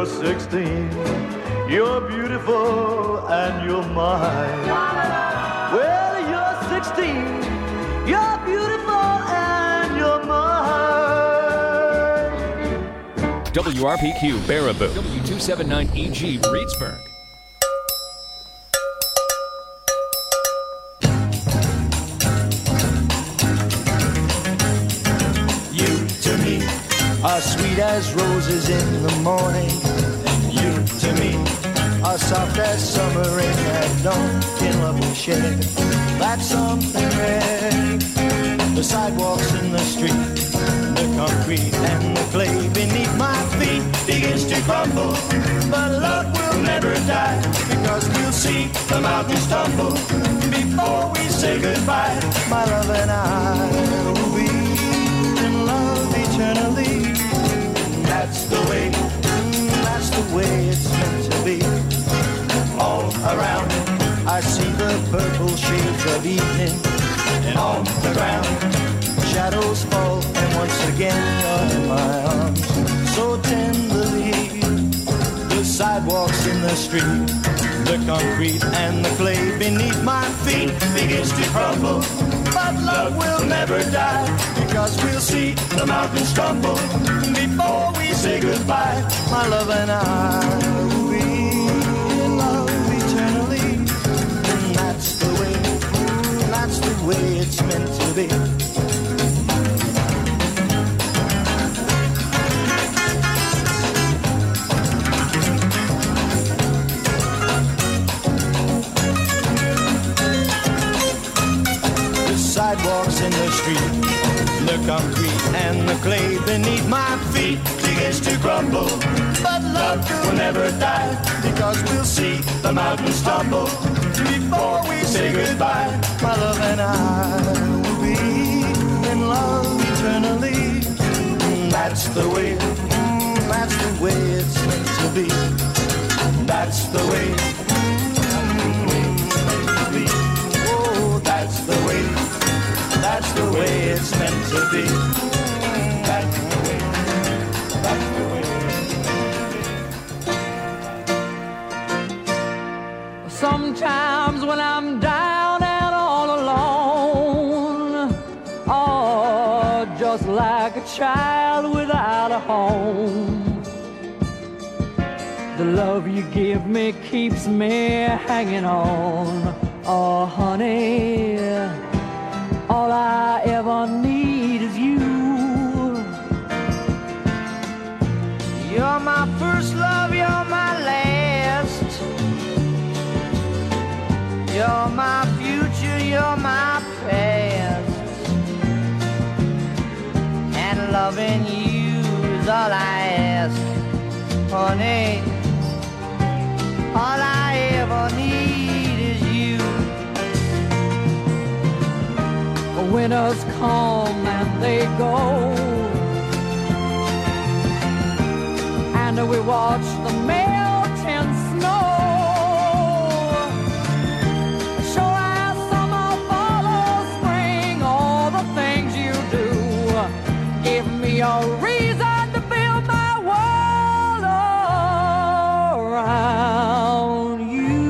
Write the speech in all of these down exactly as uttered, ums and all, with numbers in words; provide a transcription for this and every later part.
sixteen. You're beautiful and you're mine. Well, you're sixteen. You're beautiful and you're mine. W R P Q Baraboo. W two seventy-nine E G Reedsburg. You to me are sweet as roses in the morning, and you to me are soft as summer rain at dawn. In love we share, that's something rare. The sidewalks in the street, the concrete and the clay beneath my feet begins to crumble, but love will never die, because we'll see the mountains tumble before we say goodbye. My love and I will be in love eternally. That's the way, that's the way it's meant to be. All around I see the purple shades of evening, and on the ground shadows fall, and once again you're in my arms so tenderly. The sidewalks in the street, the concrete and the clay beneath my feet begins to crumble, but love will never die, because we'll see the mountains tumble before we say goodbye. My love and I will be in love eternally, and that's the way, that's the way it's meant to be. Sidewalks in the street, the concrete and the clay beneath my feet begins to crumble, but love will never die, because we'll see the mountains tumble before we say goodbye. My love and I will be in love eternally. That's the way, that's the way it's meant to be. That's the way, oh, that's the way. That's the way it's meant to be. That's the way. That's the way. Sometimes when I'm down and all alone, oh, just like a child without a home, the love you give me keeps me hanging on. Oh, honey, all I ever need is you. You're my first love, you're my last. You're my future, you're my past. And loving you is all I ask, honey. All I ever need is you. Winters come and they go, and we watch the melting snow. Sure as summer follows spring, all the things you do give me a reason to build my world around you.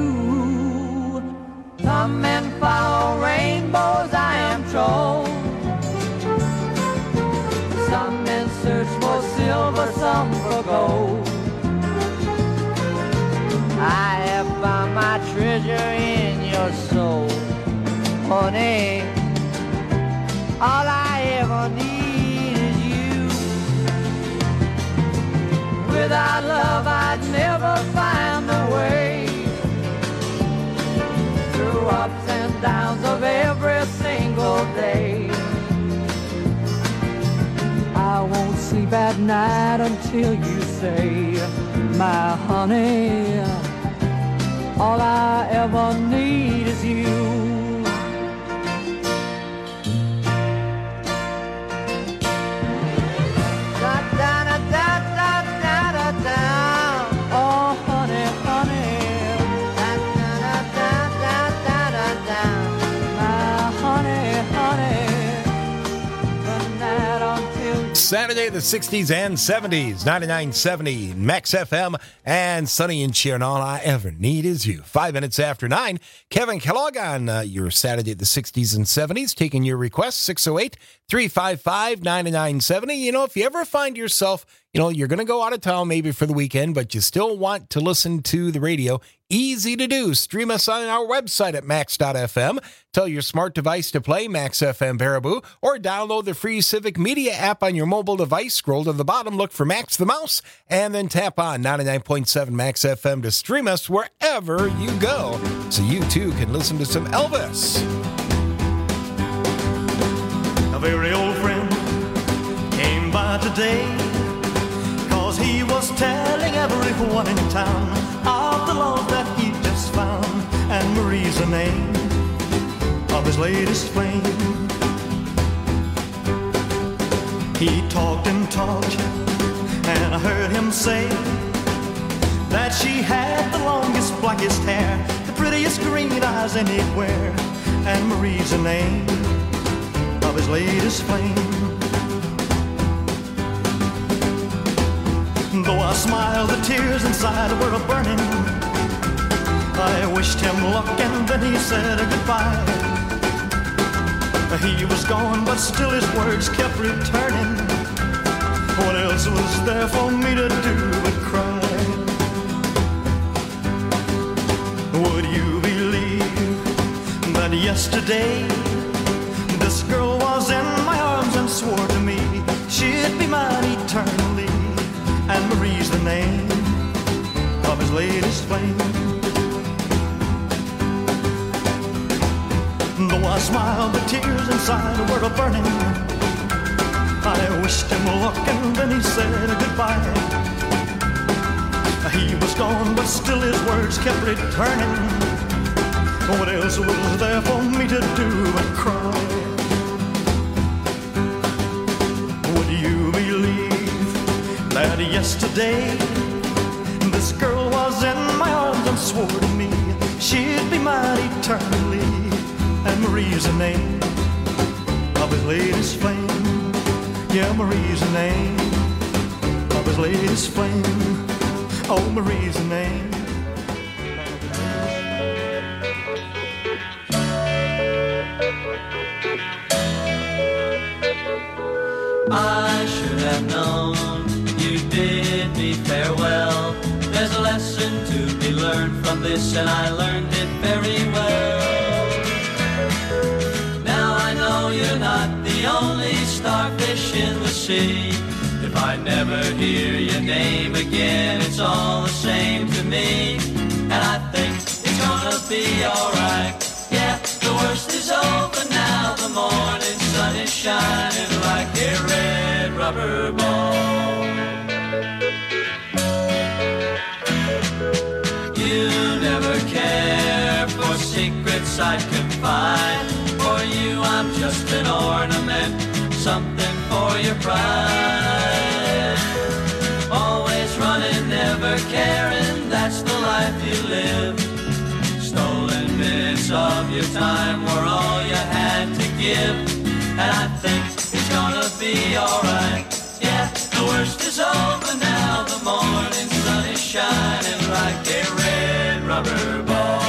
Come and follow rainbows, I am told. Some men search for silver, some for gold. I have found my treasure in your soul, honey. All I ever need is you. Without love I'd never find the way through ups and downs of every single day. I won't sleep at night until you say, my honey, all I ever need is you. Saturday, the sixties and seventies, ninety-nine seventy, Max F M, and Sunny and Cheer, and all I ever need is you. Five minutes after nine, Kevin Kellogg on uh, your Saturday, the sixties and seventies, taking your requests, six oh eight, three five five, nine nine seven oh. You know, if you ever find yourself, you know, you're going to go out of town maybe for the weekend, but you still want to listen to the radio, easy to do. Stream us on our website at max dot f m. Tell your smart device to play Max F M Baraboo, or download the free Civic Media app on your mobile device. Scroll to the bottom, look for Max the Mouse, and then tap on ninety-nine point seven Max F M to stream us wherever you go, so you too can listen to some Elvis. A very old friend came by today, 'cause he was telling everyone in town of the love that he just found, and Marie's the name of his latest flame. He talked and talked, and I heard him say that she had the longest, blackest hair, the prettiest green eyes anywhere, and Marie's the name of his latest flame. Though I smiled, the tears inside were a-burning. I wished him luck, and then he said goodbye. He was gone, but still his words kept returning. What else was there for me to do but cry? Would you believe that yesterday this girl was in my arms and swore to me she'd be mine eternally, and Marie's the name of his latest flame. Though I smiled, the tears inside were a-burning. I wished him luck, and then he said goodbye. He was gone, but still his words kept returning. What else was there for me to do but cry? Would you believe that yesterday this girl was in my arms and swore to me she'd be mine eternally, and Marie's the name of his latest flame. Yeah, Marie's the name of his latest flame. Oh, Marie's the name. I should have known you bid me farewell. There's a lesson to be learned from this, and I learned it very well. Now I know you're not the only starfish in the sea. If I never hear your name again, it's all the same to me. And I think it's gonna be alright. Yeah, the worst is over now. The morning sun is shining like a red rubber ball. You never care for secrets I'd confide. For you I'm just an ornament, something for your pride. Always running, never caring, that's the life you live. Stolen minutes of your time were all you had to give. And I think it's gonna be alright. Yeah, the worst is over now. The morning sun is shining like a red rubber ball.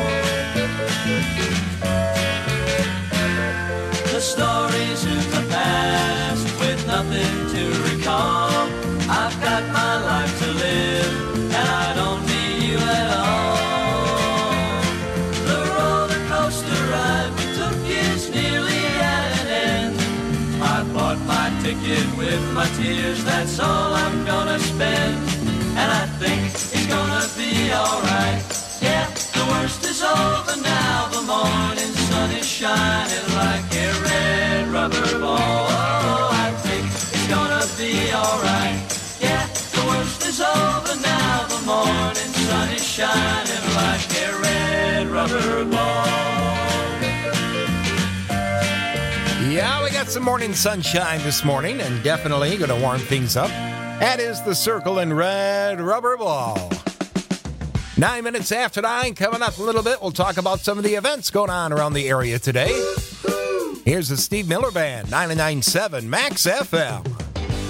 The stories in the past with nothing to recall. I've got my life to live, and I don't need you at all. The roller coaster ride we took is nearly at an end. I bought my ticket with my tears, that's all I'm gonna spend. And I think it's gonna be alright. Yeah, the worst is over now. The morning sun is shining like a red rubber ball. Oh, I think it's gonna be alright. Yeah, the worst is over now. The morning sun is shining like a red rubber ball. Yeah, we got some morning sunshine this morning, and definitely going to warm things up. That is the Circle and Red Rubber Ball. Nine minutes after nine, coming up a little bit, we'll talk about some of the events going on around the area today. Here's the Steve Miller Band, ninety-nine point seven Max F M.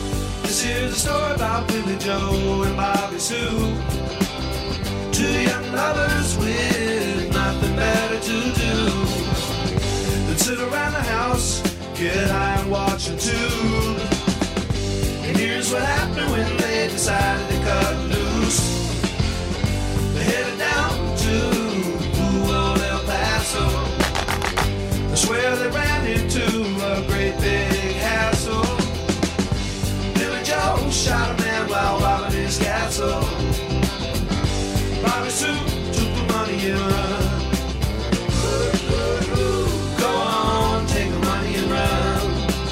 This here's a story about Billy Joe and Bobby Sue. Two young lovers with nothing better to do than sit around the house, get high and watch a tube. And here's what happened when they decided to cut loose. They headed down to old El Paso. I swear they ran into a great big hassle. Billy Joe shot a man while robbing his castle. Bobby Sue took the money and run. Go on, take the money and run.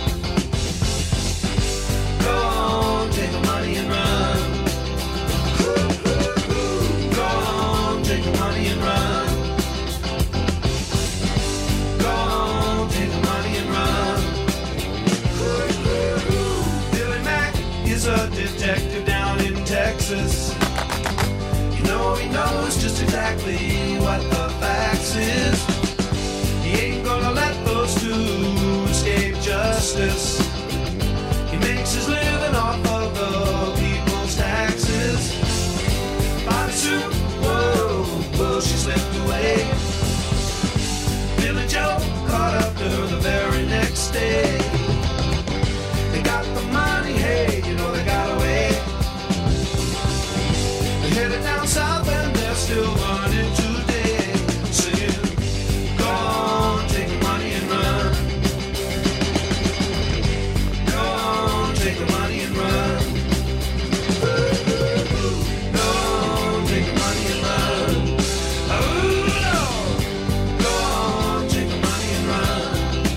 Go on, take the money and run. Go on, take the money and run. Go on, take the money and run. Billy Mack is a detective down in Texas. You know he knows just exactly what the facts is. He ain't gonna let those two escape justice. He makes his living off of the people's taxes. Bobby Sue, whoa, whoa, she slipped away. Billy Joe caught up to her the very next day. They got the money, hey, you know they got away. They headed down south and they're still running today, singing, go on, take the money and run. Go on, take the money and run. Go on, take the money and run. Oh, no. Go on, take the money and run.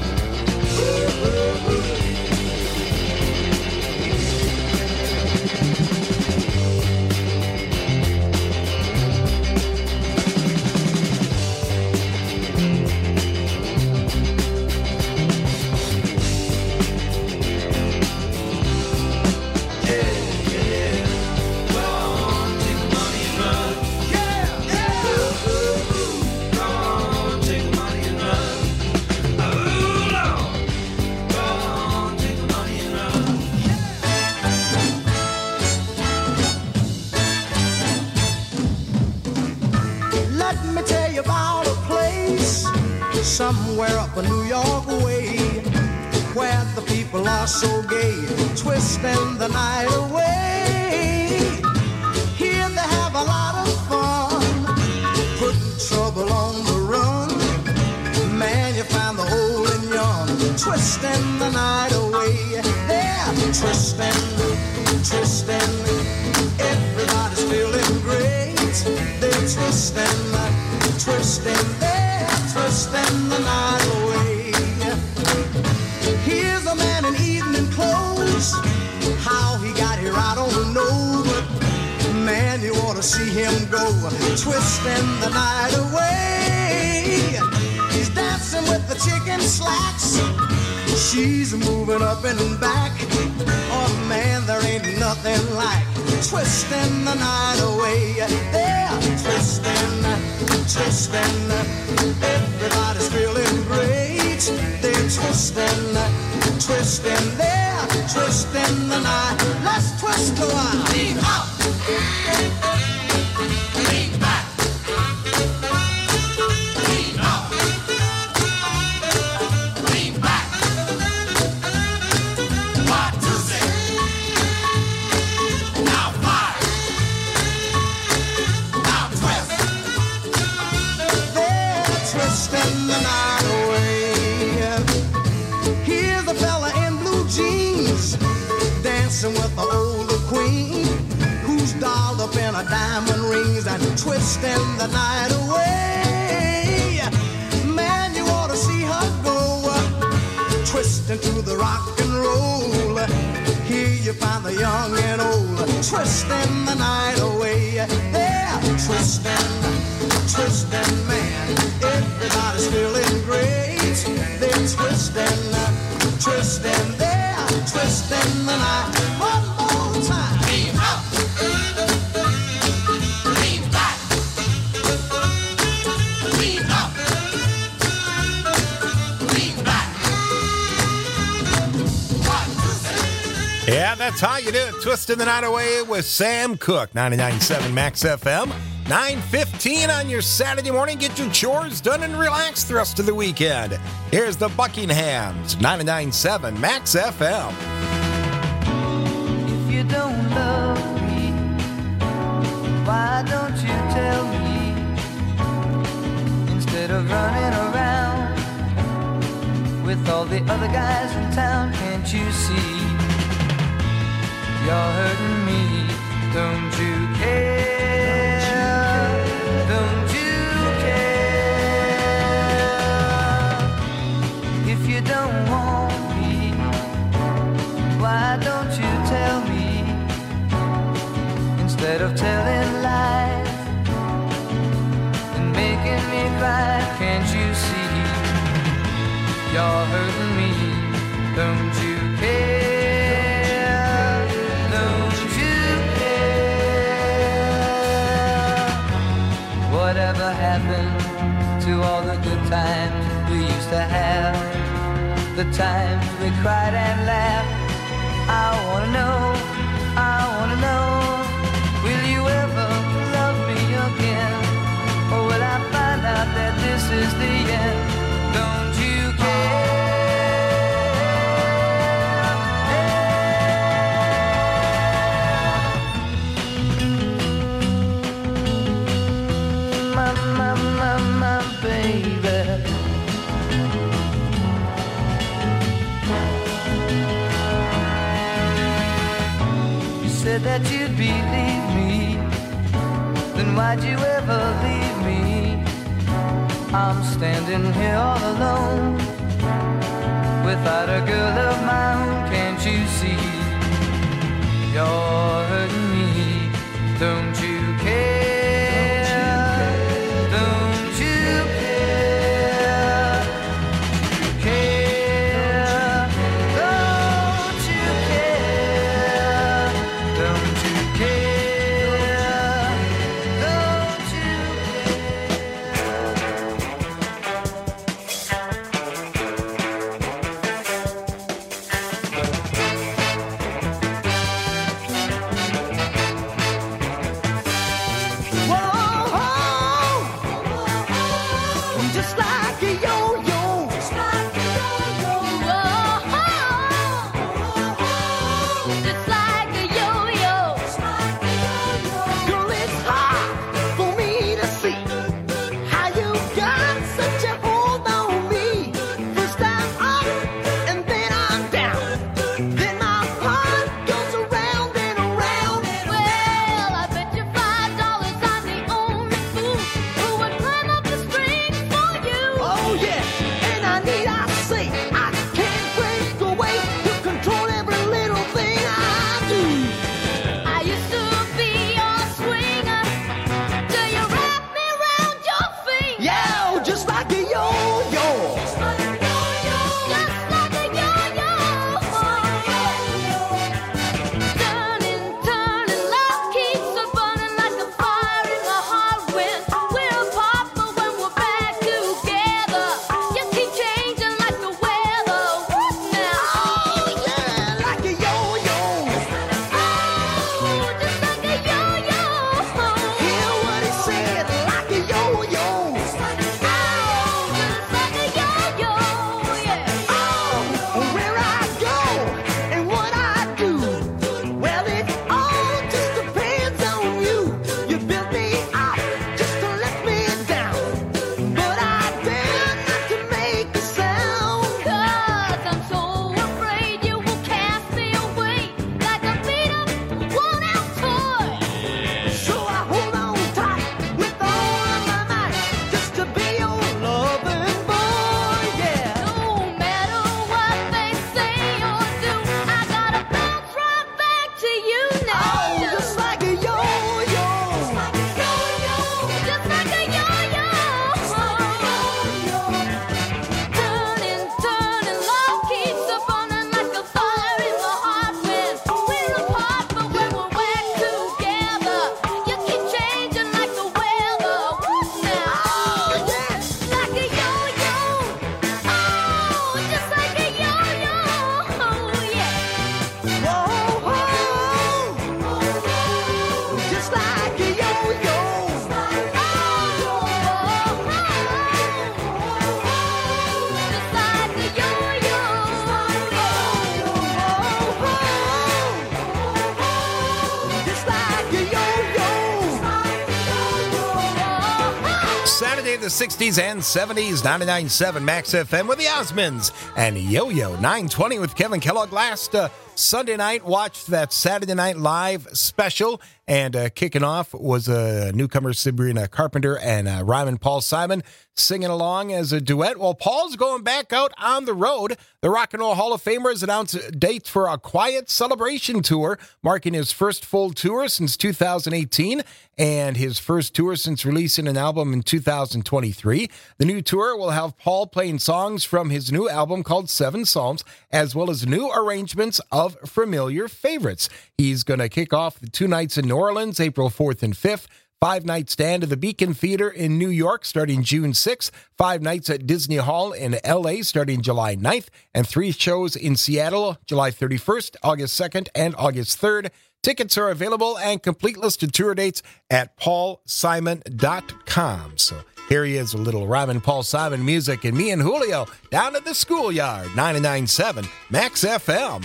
Let me tell you about a place somewhere up a New York way, where the people are so gay, twisting the night away. Here they have a lot of fun, putting trouble on the run. Man, you find the old and young, twisting the night away. They're twisting, twisting, everybody's feeling great. They're twisting, twisting, they're twisting the night away. Here's a man in evening clothes. How he got here, I don't know. But man, you ought to see him go, twisting the night away. He's dancing with the chicken slacks. She's moving up and back. Oh man, there ain't nothing like twisting the night away. They're twisting, twisting, everybody's feeling great. They're twisting, twisting, they're twisting the night. Let's twist a while. Lean up, lean back, lean up, lean back. One, two, six. Now five. Now twist. They're twisting the night away. Here's a fella in blue jeans, dancing with the older queen, who's dolled up in her diamond rings and twisting the night away. Man, you ought to see her go, twisting to the rock and roll. Here you find the young and old, twisting the night away. They're twisting, twisting, man, everybody's feeling great. They're twisting, twisting, they're twisting the night. One more time. Lean up, lean back, lean up, lean back. One, two, three. Yeah, that's how you do it. Twisting the Night Away with Sam Cooke, ninety-nine point seven Max F M. nine fifteen on your Saturday morning. Get your chores done and relax the rest of the weekend. Here's the Buckinghams, ninety-nine point seven Max F M. If you don't love me, why don't you tell me? Instead of running around with all the other guys in town, can't you see? You're hurting me, don't you care? Don't you care? If you don't want me, why don't you tell me? Instead of telling lies and making me cry, can't you see? You're hurting me, don't you care? Whatever happened to all the good times we used to have? The times we cried and laughed. I wanna know, I wanna know, will you ever love me again? Or will I find out that this is the end? Don't you care? Said that you'd believe me, then why'd you ever leave me? I'm standing here all alone, without a girl of my own, can't you see? You're hurting me, don't you care? Don't you care? Care? Don't you care? Don't you care? Don't you care? the sixties and seventies, ninety-nine point seven Max F M with the Osmonds and Yo-Yo. nine twenty with Kevin Kellogg. Last uh, Sunday night, watched that Saturday Night Live special, and uh, kicking off was a uh, newcomer Sabrina Carpenter and uh, Ryman Paul Simon singing along as a duet. Well, Paul's going back out on the road. The Rock and Roll Hall of Famer has announced dates for a Quiet Celebration Tour, marking his first full tour since two thousand eighteen and his first tour since releasing an album in two thousand twenty-three. The new tour will have Paul playing songs from his new album called Seven Psalms, as well as new arrangements of familiar favorites. He's going to kick off the two nights in New Orleans, April fourth and fifth. Five-night stand at the Beacon Theater in New York starting June sixth, five nights at Disney Hall in L A starting July ninth, and three shows in Seattle, July thirty-first, August second, and August third. Tickets are available and complete list of tour dates at paul simon dot com. So here he is, a little Ryman Paul Simon music, and me and Julio down at the schoolyard, ninety-nine point seven Max F M.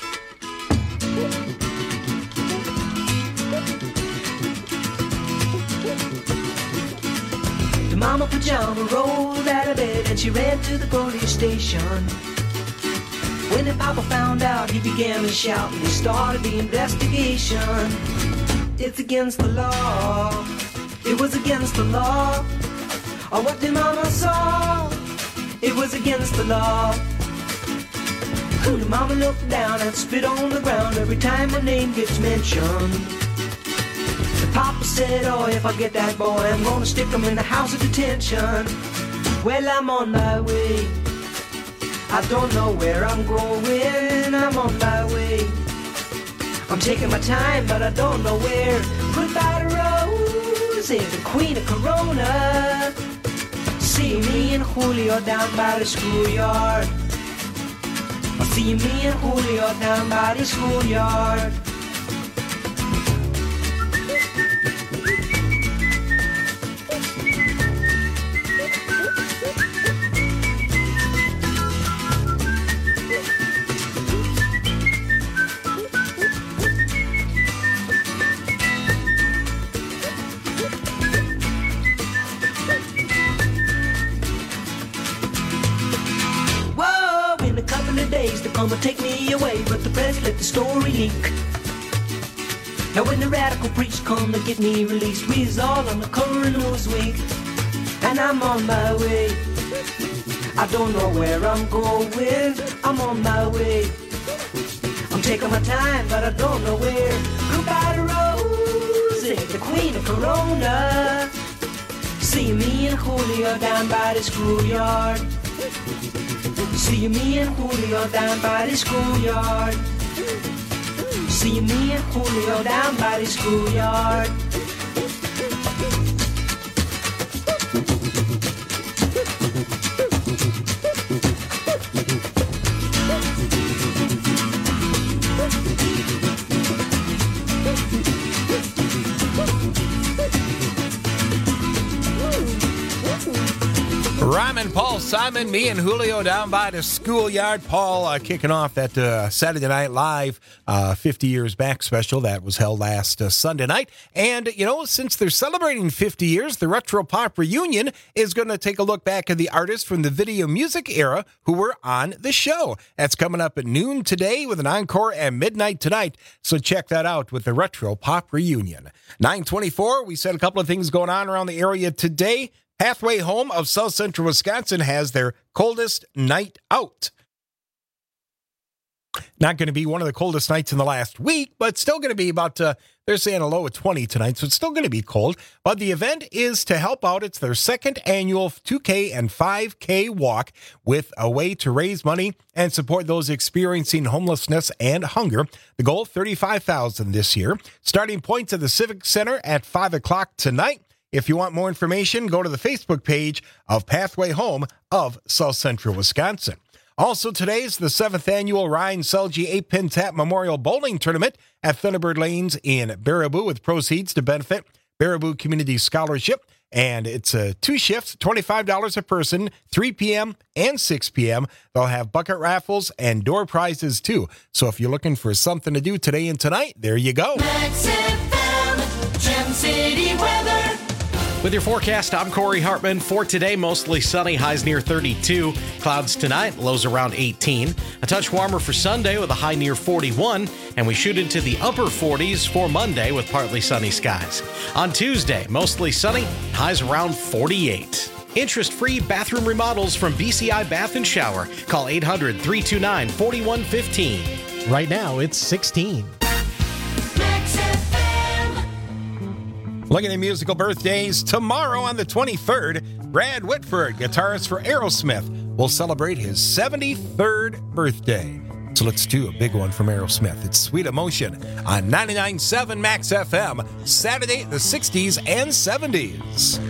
Mama Pajama rolled out of bed and she ran to the police station. When the Papa found out, he began to shout and he started the investigation. It's against the law. It was against the law. Or what the Mama saw. It was against the law. The Mama looked down and spit on the ground every time my name gets mentioned. Papa said, oh, if I get that boy, I'm gonna stick him in the house of detention. Well, I'm on my way. I don't know where I'm going. I'm on my way. I'm taking my time, but I don't know where. Goodbye to Rose, the queen of Corona. See me and Julio down by the schoolyard. See me and Julio down by the schoolyard. Come and take me away, but the press let the story leak. Now when the radical preach come to get me released, we's all on the cover of Newsweek, and I'm on my way. I don't know where I'm going, I'm on my way. I'm taking my time, but I don't know where. Goodbye to Rosie, the queen of Corona. See me and Julio down by the schoolyard. See me and Julio down by the schoolyard. See me and Julio down by the schoolyard. Ryman Paul Simon, me and Julio down by the schoolyard. Paul uh, kicking off that uh, Saturday Night Live uh, fifty years back special that was held last uh, Sunday night. And, you know, since they're celebrating fifty years, the Retro Pop Reunion is going to take a look back at the artists from the video music era who were on the show. That's coming up at noon today with an encore at midnight tonight. So check that out with the Retro Pop Reunion. nine twenty-four, we said a couple of things going on around the area today. Pathway Home of South Central Wisconsin has their coldest night out. Not going to be one of the coldest nights in the last week, but still going to be about, uh, they're saying a low of twenty tonight, so it's still going to be cold. But the event is to help out. It's their second annual two K and five K walk with a way to raise money and support those experiencing homelessness and hunger. The goal, thirty-five thousand dollars this year. Starting points at the Civic Center at five o'clock tonight. If you want more information, go to the Facebook page of Pathway Home of South Central Wisconsin. Also, today's the seventh annual Ryan Selge eight-Pin Tap Memorial Bowling Tournament at Thunderbird Lanes in Baraboo with proceeds to benefit Baraboo Community Scholarship. And it's uh, two shifts, twenty-five dollars a person, three p.m. and six p.m. They'll have bucket raffles and door prizes, too. So if you're looking for something to do today and tonight, there you go. Max F M, Gem City weather. With your forecast, I'm Corey Hartman. For today, mostly sunny, highs near thirty-two. Clouds tonight, lows around eighteen. A touch warmer for Sunday with a high near forty-one. And we shoot into the upper forties for Monday with partly sunny skies. On Tuesday, mostly sunny, highs around forty-eight. Interest-free bathroom remodels from B C I Bath and Shower. Call eight hundred, three two nine, four one one five. Right now, it's sixteen. Looking at musical birthdays, tomorrow on the twenty-third, Brad Whitford, guitarist for Aerosmith, will celebrate his seventy-third birthday. So let's do a big one from Aerosmith. It's Sweet Emotion on ninety-nine point seven Max F M, Saturday, the sixties and seventies.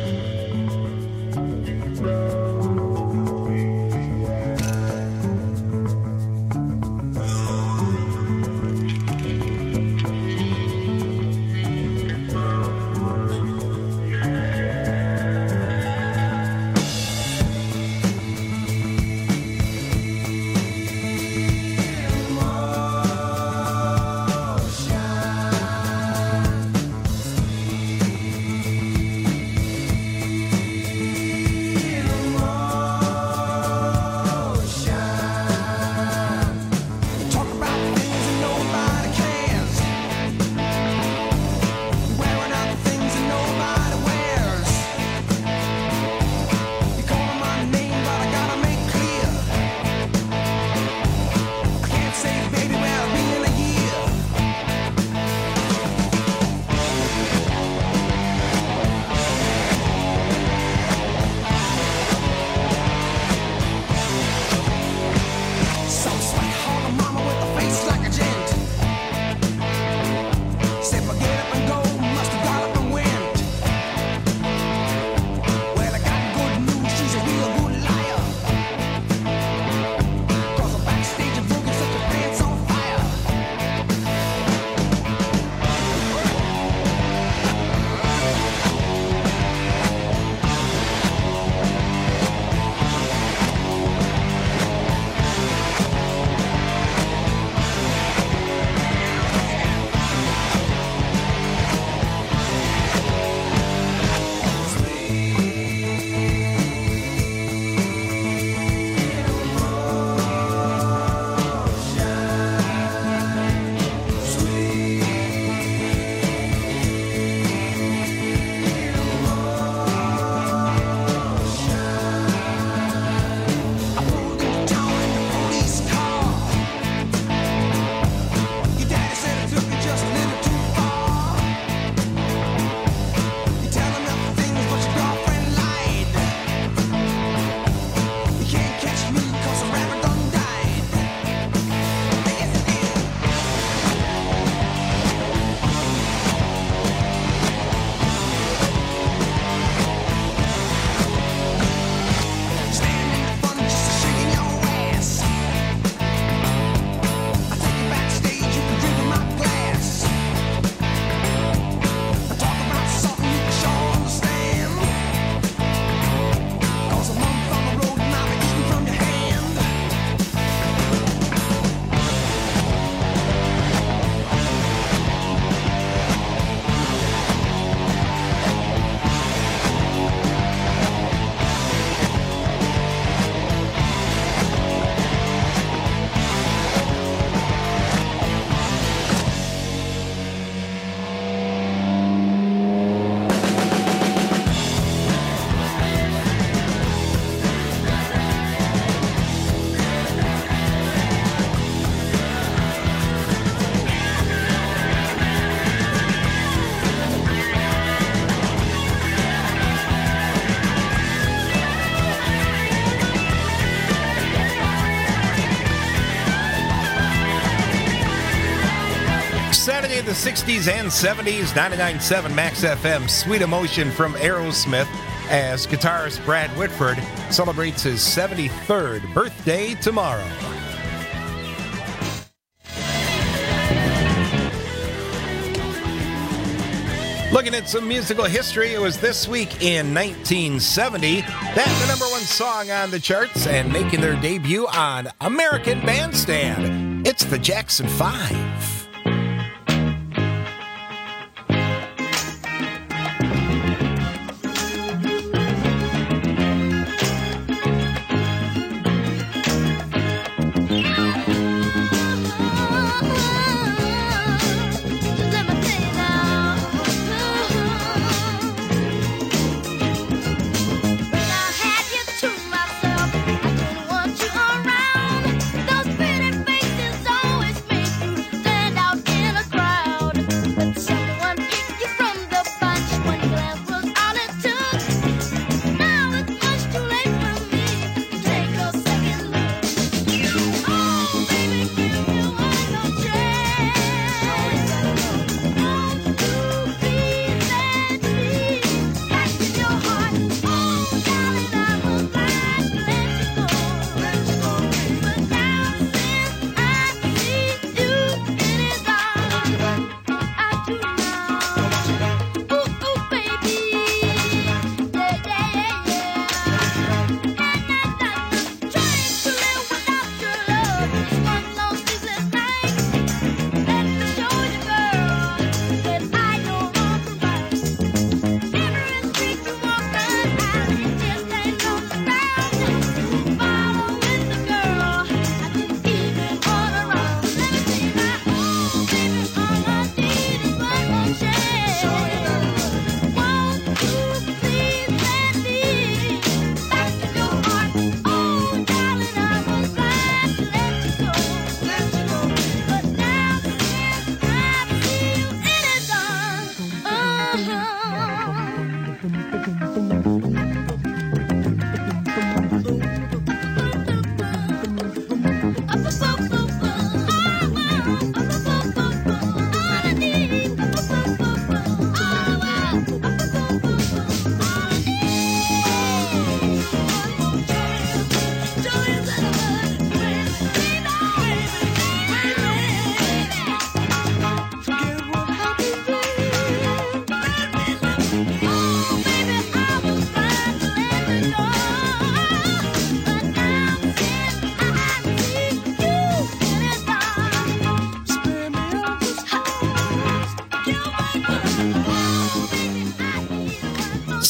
Saturday, the sixties and seventies, ninety-nine point seven Max F M, Sweet Emotion from Aerosmith, as guitarist Brad Whitford celebrates his seventy-third birthday tomorrow. Looking at some musical history, it was this week in nineteen seventy that the number one song on the charts and making their debut on American Bandstand. It's the Jackson Five.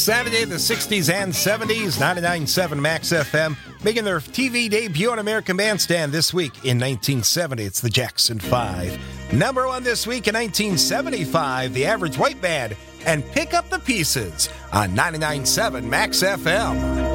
Saturday, the sixties and seventies, ninety-nine point seven Max F M, making their T V debut on American Bandstand this week in nineteen seventy. It's the Jackson Five. Number one this week in nineteen seventy-five, the Average White Band, and Pick Up the Pieces on ninety-nine point seven Max F M.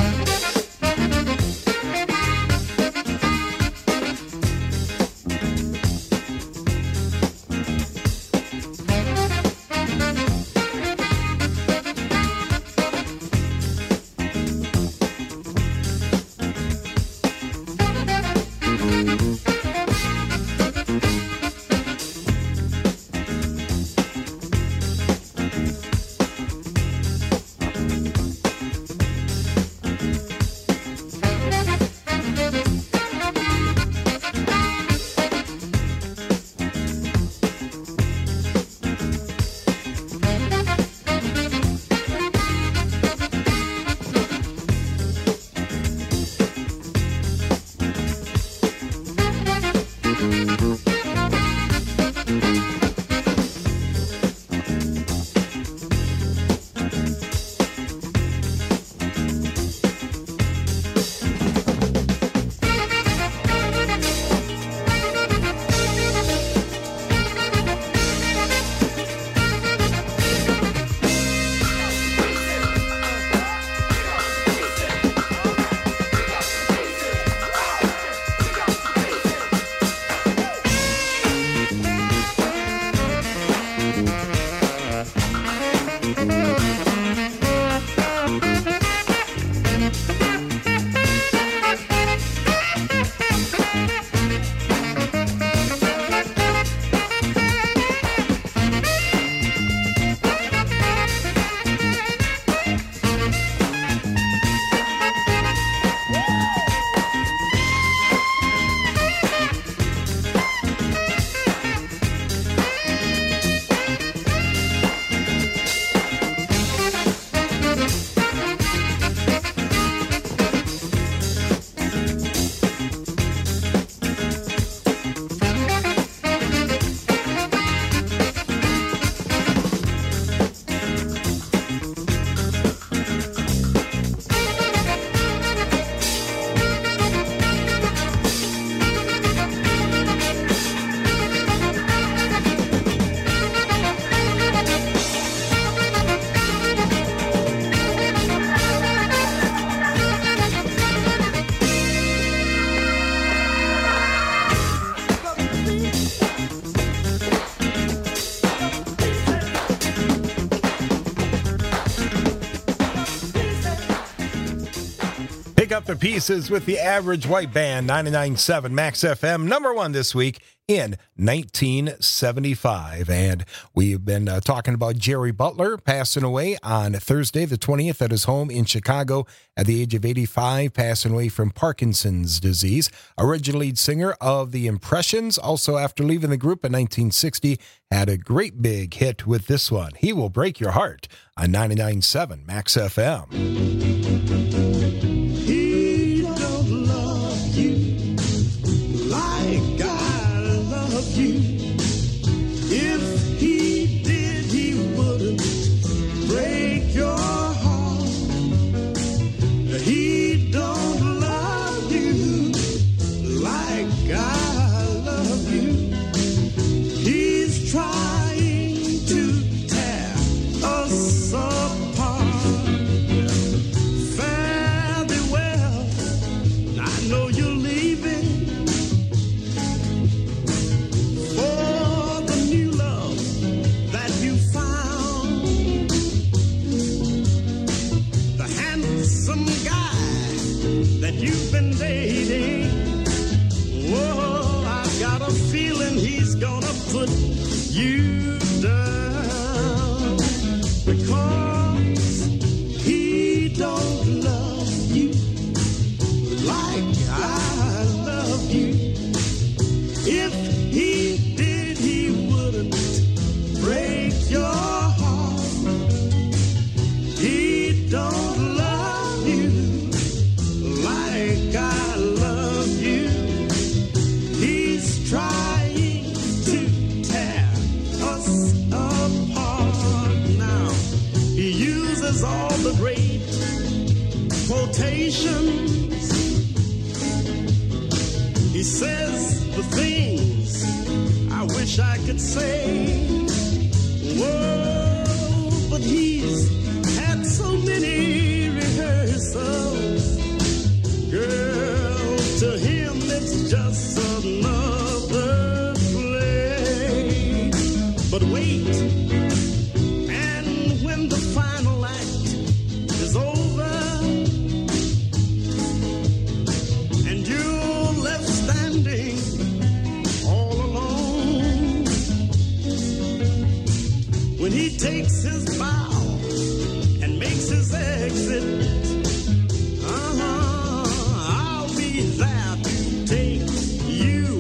Up the Pieces with the Average White Band, ninety-nine point seven Max F M, number one this week in nineteen seventy-five. And we've been uh, talking about Jerry Butler passing away on Thursday the twentieth at his home in Chicago at the age of eighty-five, passing away from Parkinson's disease. Original lead singer of The Impressions, also after leaving the group in nineteen sixty, had a great big hit with this one, He Will Break Your Heart, on ninety-nine point seven Max F M. Trying to tear us says the things I wish I could say. Whoa, but he's had so many rehearsals. Girl, to him it's just another play. But wait, and when the final act is over and you're left standing all alone, when he takes his bow and makes his exit, uh-huh, I'll be there to take you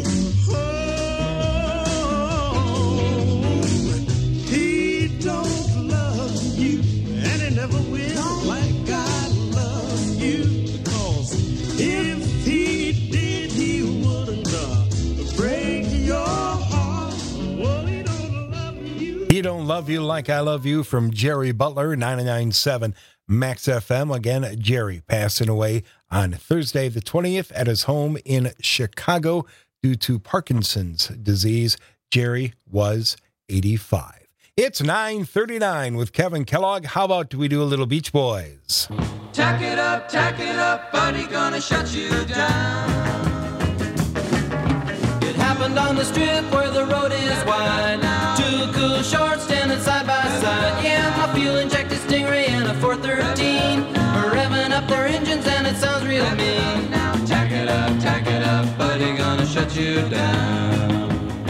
home. He don't love you, and he never will, like I love you, because if he did, he wouldn't uh, break your heart. Well, he don't love you. He Don't Love You Like I Love You from Jerry Butler, ninety-nine point seven Max F M. Again, Jerry passing away on Thursday the twentieth at his home in Chicago due to Parkinson's disease. Jerry was eighty-five. It's nine thirty-nine with Kevin Kellogg. How about we do a little Beach Boys? Tack it up, tack it up, buddy, gonna shut you down. It happened on the strip where the road is wide. Two cool shorts standing side by side. Yeah, my fuel-injected Stingray and a four thirteen are revving up their engines and it sounds real mean. Tack it up, tack it up, buddy, gonna shut you down.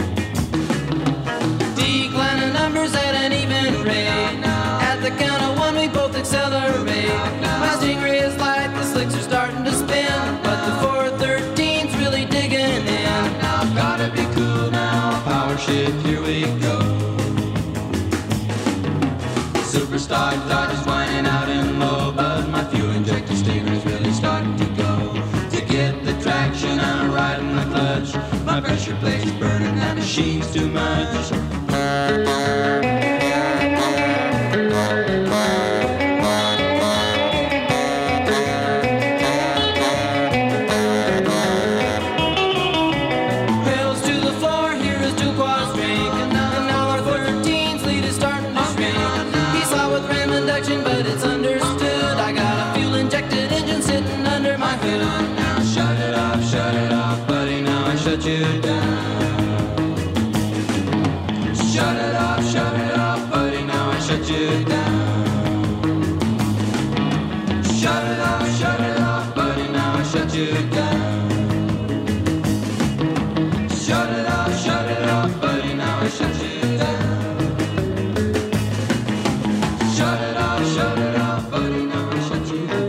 Declining numbers at an even rate. At the count of one, we both accelerate. My Stingray is light, the slicks are starting to spin, but the four thirteen's really digging in. Gotta be cool now, power shift, here we go. Superstar Dodge is whining out in low, but my fuel-injected Stingray's really starting to go. To get the traction, I'm riding the clutch. My pressure plate's burning, that machine's too much. Wheels to the floor, here is two quads drink. And now our thirteens lead is starting to shrink. He saw with ram induction, but it's understood. I got a fuel-injected engine sitting under my hood. Now shut it off, shut it off, buddy, now I shut you down. Shut it off, shut it off, buddy, now I shut you down. Shut it off, shut it off, buddy, now I shut you down. Shut it off, shut it off, buddy, now I shut you down. Shut it off, shut it off, buddy, now I shut you down.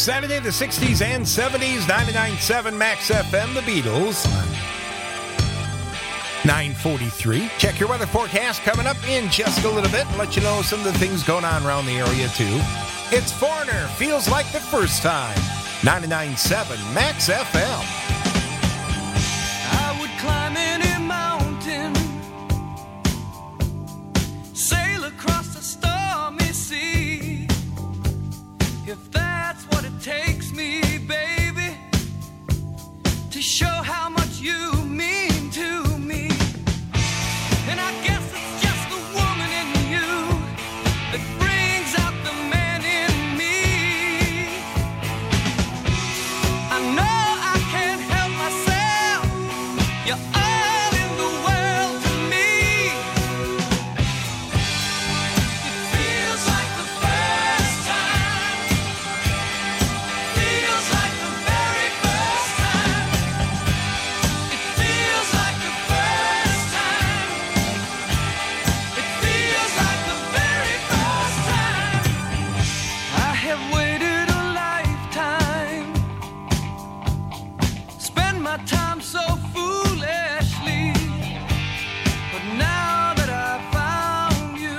Saturday, the sixties and seventies, ninety-nine point seven Max F M, The Beatles. nine forty-three. Check your weather forecast coming up in just a little bit and let you know some of the things going on around the area, too. It's Foreigner, Feels Like the First Time. ninety-nine point seven Max F M. I would climb any mountain, sail across the stormy sea, if that's what it takes me, baby, to show how much you mean to me. And I guess it's just the woman in you that brings out the man in me. I know I can't help myself. You're all in the world to me. It feels like the first time. Feels like the very first time. It feels like the first time. It feels like the very first time. I have waited a lifetime, spend my time so foolishly, but now that I found you,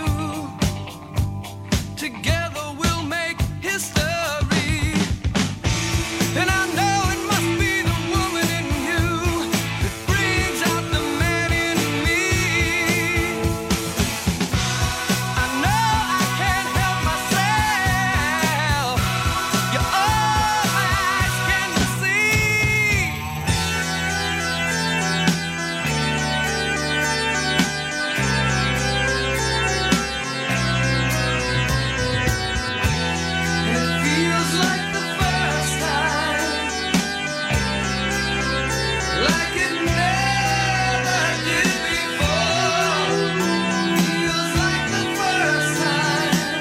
together we'll make history. And I know it must be the woman in you that brings out the man in me. I know I can't help myself. You're all my eyes can see. And it feels like the first time, like it never did before. Feels like the first time,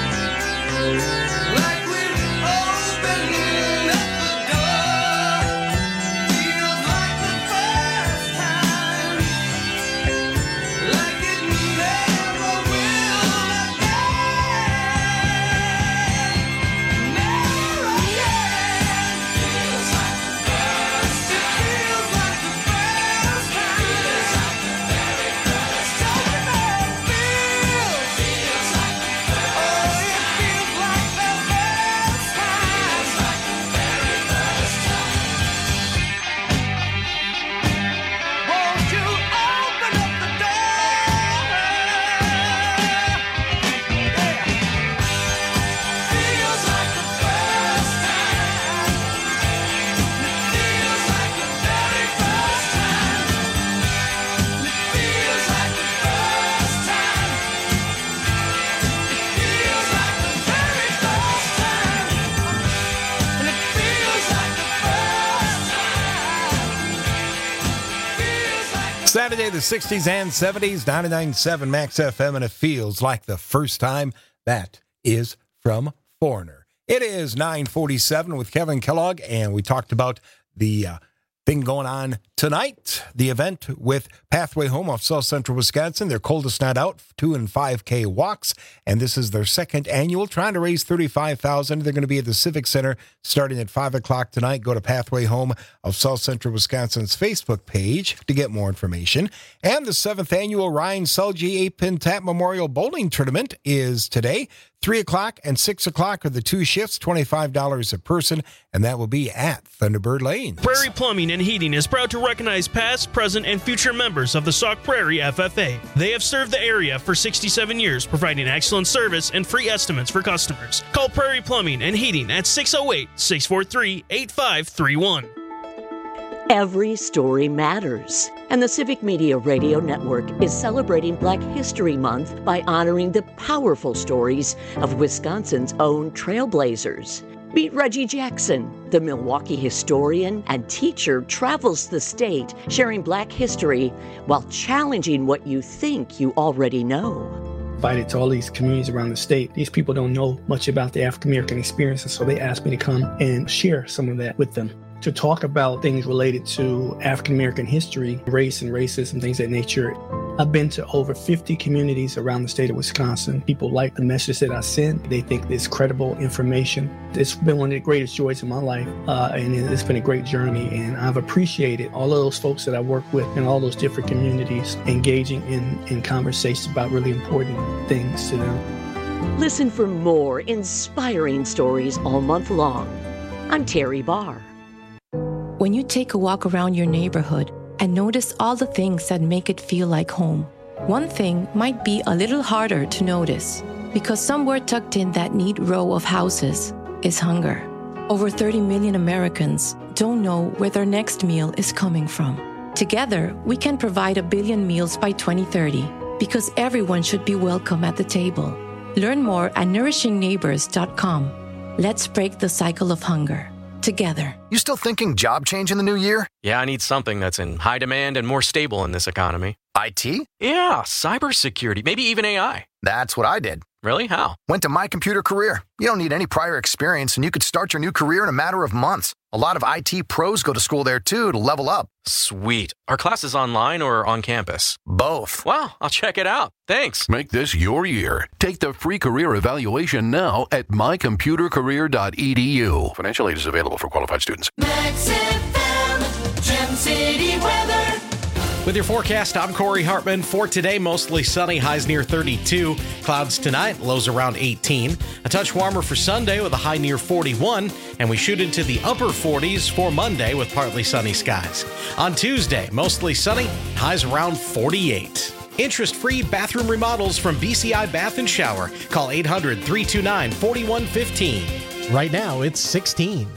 like we're opening up the door. Feels like the first time, like it never will again. Never again. Feels like the first time. It feels like the first time. Feels like the very first time. It feels. Feels like the first time. Oh, it feels like the first time. Feels like the very first time. Won't you open up the door? Yeah. Feels like the first time. It feels like the very first time. It feels like the first time. It feels like the very first time. And it feels like the first time. Feels like Saturday, the sixties and seventies, ninety-nine point seven Max F M, and it feels like the first time. That is from Foreigner. It is nine forty-seven with Kevin Kellogg, and we talked about the uh, thing going on tonight, the event with Pathway Home of South Central Wisconsin, their coldest night out, two and five K walks, and this is their second annual, trying to raise thirty-five thousand dollars. They're going to be at the Civic Center starting at five o'clock tonight. Go to Pathway Home of South Central Wisconsin's Facebook page to get more information. And the seventh annual Ryan Selge eight-Pin Tap Memorial Bowling Tournament is today. three o'clock and six o'clock are the two shifts, twenty-five dollars a person, and that will be at Thunderbird Lane. Prairie Plumbing and Heating is proud to recognize past, present, and future members of the Sauk Prairie F F A. They have served the area for sixty-seven years, providing excellent service and free estimates for customers. Call Prairie Plumbing and Heating at six oh eight, six four three, eight five three one. Every story matters, and the Civic Media Radio Network is celebrating Black History Month by honoring the powerful stories of Wisconsin's own trailblazers. Meet Reggie Jackson, the Milwaukee historian and teacher, travels the state sharing Black history while challenging what you think you already know. Invited to all these communities around the state. These people don't know much about the African American experience, and so they asked me to come and share some of that with them, to talk about things related to African American history, race and racism, things of that nature. I've been to over fifty communities around the state of Wisconsin. People like the message that I sent. They think it's credible information. It's been one of the greatest joys in my life, uh, and it's been a great journey. And I've appreciated all of those folks that I work with in all those different communities engaging in, in conversations about really important things to them. Listen for more inspiring stories all month long. I'm Terry Barr. When you take a walk around your neighborhood and notice all the things that make it feel like home, one thing might be a little harder to notice because somewhere tucked in that neat row of houses is hunger. Over thirty million Americans don't know where their next meal is coming from. Together, we can provide a billion meals by twenty thirty because everyone should be welcome at the table. Learn more at nourishing neighbors dot com. Let's break the cycle of hunger together. You still thinking job change in the new year? Yeah, I need something that's in high demand and more stable in this economy. I T? Yeah, cybersecurity, maybe even A I. That's what I did. Really? How? Went to My Computer Career. You don't need any prior experience, and you could start your new career in a matter of months. A lot of I T pros go to school there, too, to level up. Sweet. Are classes online or on campus? Both. Wow, I'll check it out. Thanks. Make this your year. Take the free career evaluation now at my computer career dot e d u. Financial aid is available for qualified students. Max F M, Gem City weather. With your forecast, I'm Corey Hartman. For today, mostly sunny, highs near thirty-two. Clouds tonight, lows around eighteen. A touch warmer for Sunday with a high near forty-one. And we shoot into the upper forties for Monday with partly sunny skies. On Tuesday, mostly sunny, highs around forty-eight. Interest-free bathroom remodels from B C I Bath and Shower. Call eight hundred, three two nine, four one one five. Right now, it's sixteen.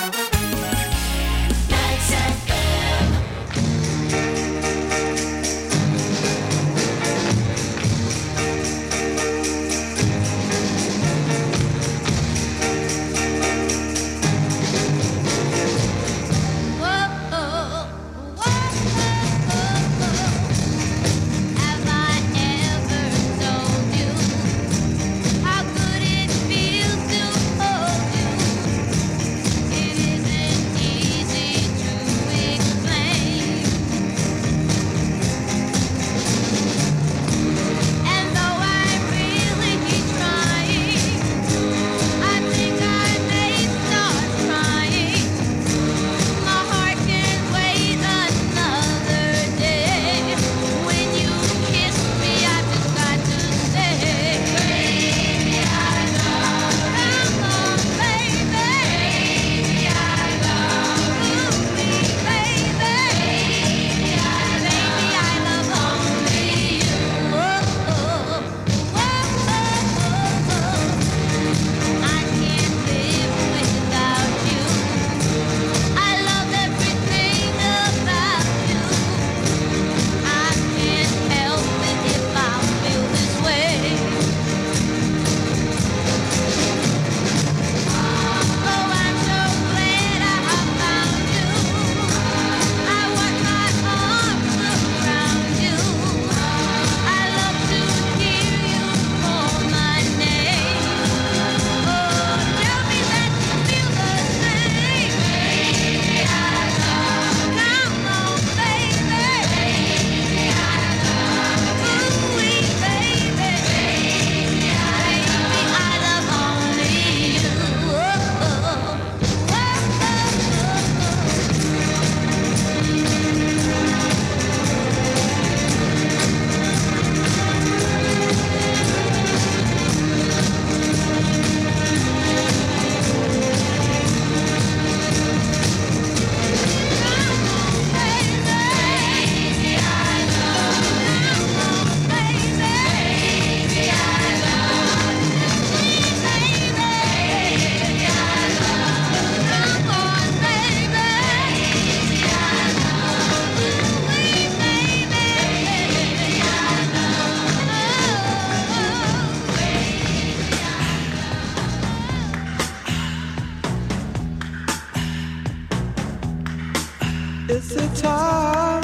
It's the time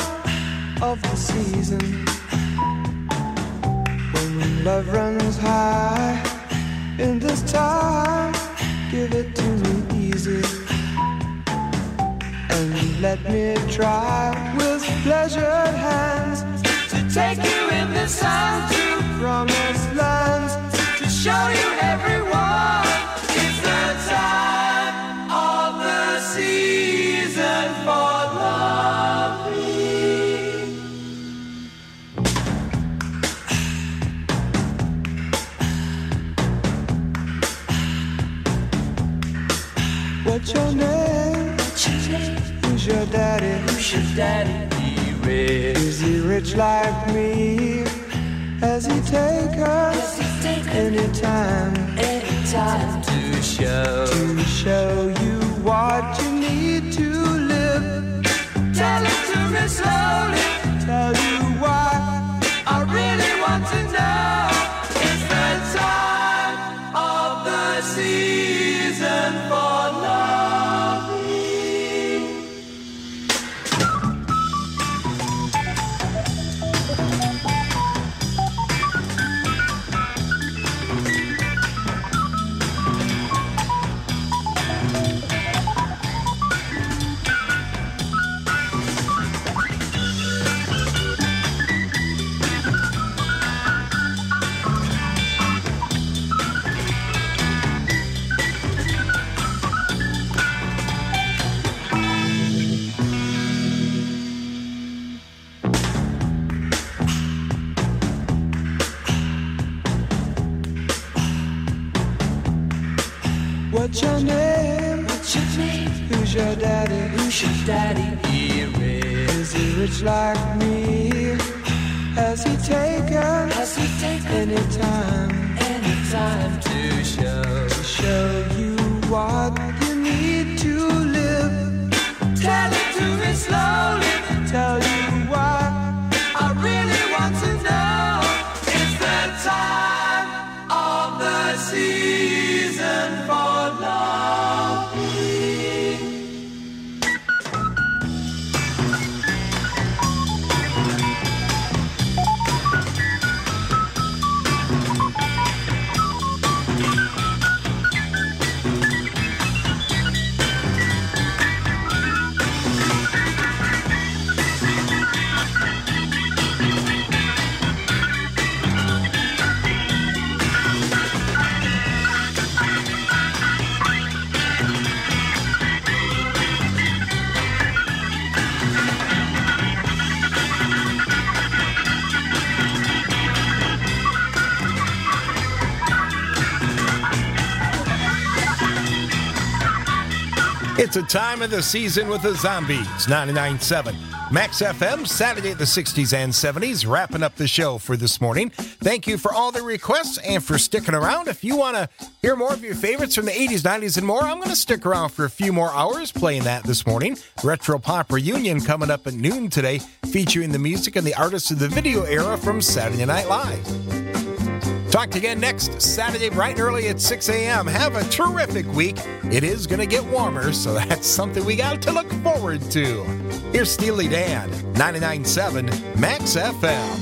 of the season when love runs high. In this time, give it to me easy and let me try with pleasured hands to take you in. sun to promised lands to show you everyone. It's the time of the season for loving. What's your name? What's your name? Who's your daddy? Who's your daddy? He rich. Is he rich like me? Has he take us anytime? Anytime to show to show you what you need to live. Tell it to me slowly. Tell you why I really want to know. It's the time of the season for loving. What's your name? What's your name? Who's your daddy? Who's your daddy? He rich. Is he rich like me? Has he taken? Has he taken anytime? Anytime to show to show you what you need to live. Tell it to me slowly. Tell you why I really want to know. It's the time of the season for loving. It's a time of the season with the Zombies, ninety-nine point seven. Max F M, Saturday at the sixties and seventies, wrapping up the show for this morning. Thank you for all the requests and for sticking around. If you want to hear more of your favorites from the eighties, nineties, and more, I'm going to stick around for a few more hours playing that this morning. Retro Pop Reunion coming up at noon today, featuring the music and the artists of the video era from Saturday Night Live. Talk again next Saturday, bright and early at six a.m. Have a terrific week. It is going to get warmer, so that's something we got to look forward to. Here's Steely Dan, ninety-nine point seven Max F M.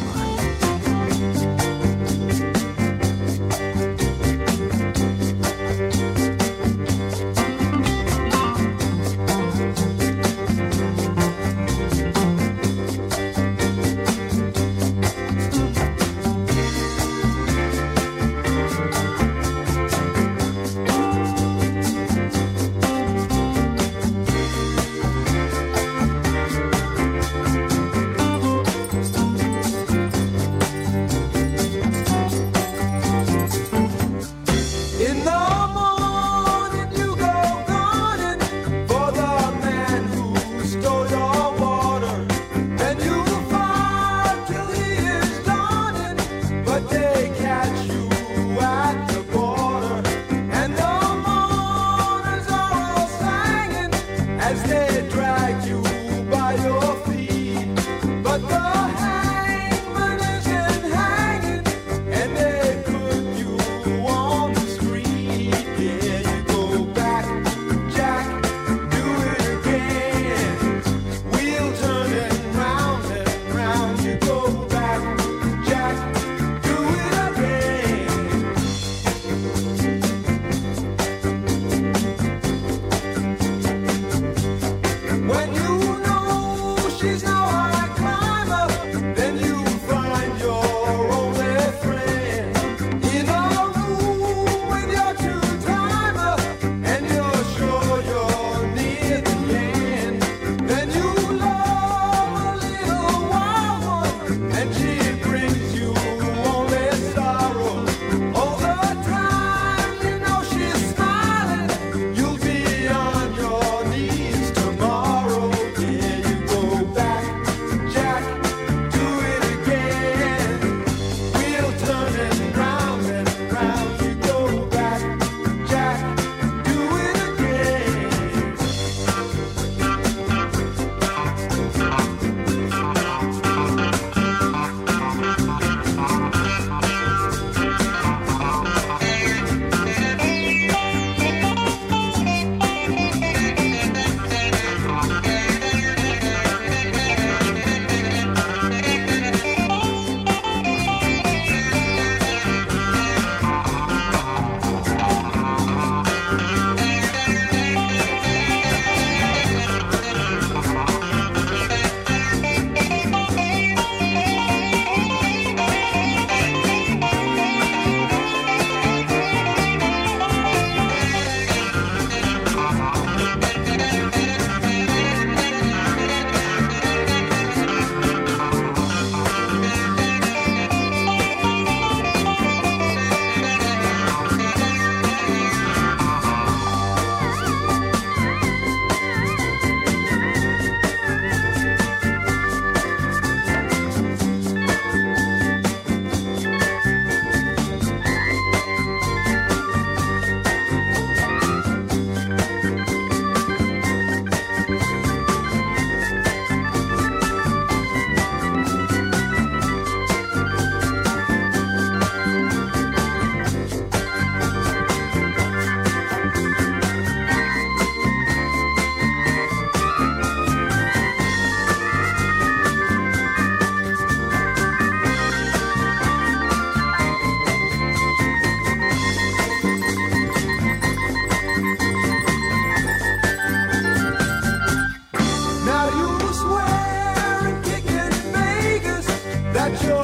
that you're